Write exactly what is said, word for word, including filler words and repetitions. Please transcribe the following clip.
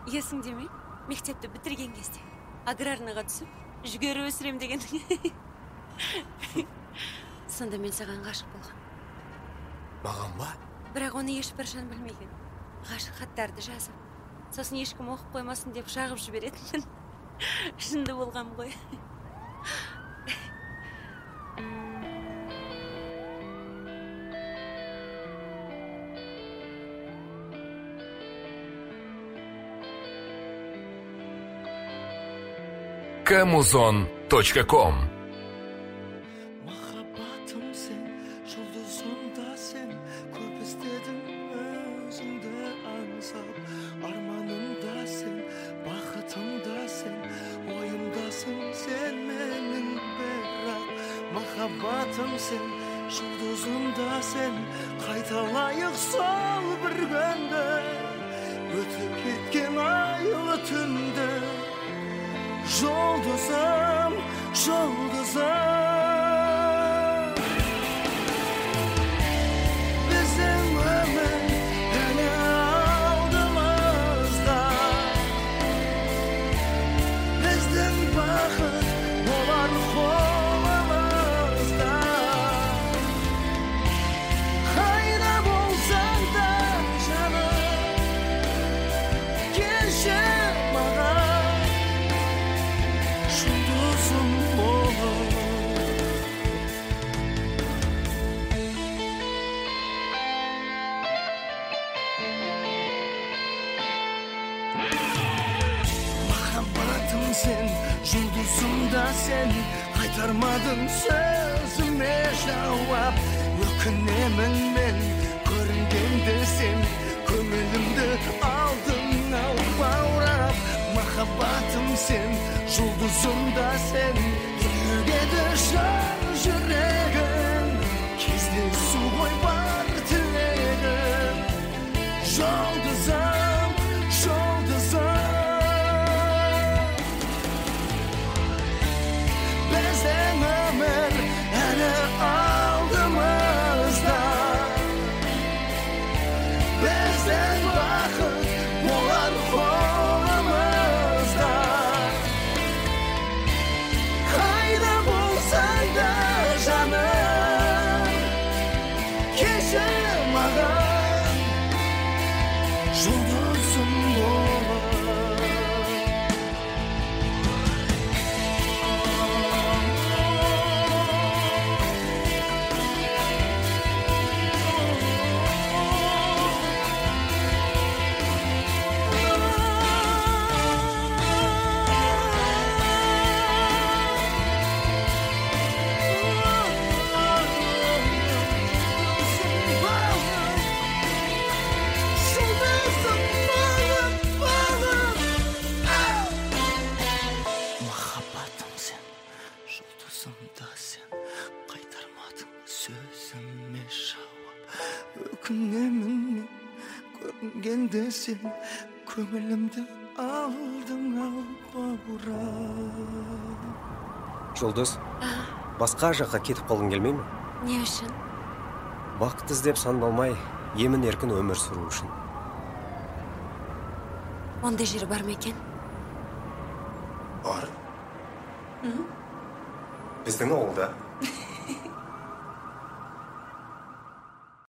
Есіңде ме? Мектепті бітірген кезде аграрныға түсіп, жүгері өсірем деген. Сонда мен саған ғашық болған. Маған ба? Бірақ оны ешбір жан білмеген. Ғашық хаттарды жазып, сосын ешкім оқып қоймасын деп жағып жіберетінмін. Шынды болғам ғой. камузон точка ком. Махаббатым сен, жұлдызымда сен, көп іздедім өзіңді аңсап. Арманымда сен, бақытымда сен, ойымдасың сен менің бірақ. Махаббатым сен, жұлдызымда сен, қайталайық сол бір күнді, өтіп кеткен айлы түнді. Жұлдызым, жұлдызым, біздің өмір әлі алдымызда. Біздің бақыт болар қолымызда. Қайда болсаң да жаным, келші маған. Махаббатым сен, жұлдызымда сен, қайтармадың сөзіме жауап. Өкінемін мен көрінгенде сен, көңілімді алдың ал баурап. Махаббатым сен, жұлдызымда сен, төгеді жан жүрегін, кездесу ғой бар тілегім. Жұлдызым, жұлдызым, біздің өмір әлі алдымызда. Біздің бақыт болар қолымызда. Қайда болсаң да жаным, келші маған, жұлдызым болып. Махаббатым сен, жұлдызымда сен, қайтармадың сөзіме жауап. Өкінемін мен көрінгенде сен, көңілімді алдың ал баурап. Жұлдыз, басқа жаққа кетіп қалғың келмей ме? Не үшін? Бақыт іздеп сандалмай, емін еркін өмір сүру үшін. Ондай жер бар ма екен? Бар. Біздің ауылда.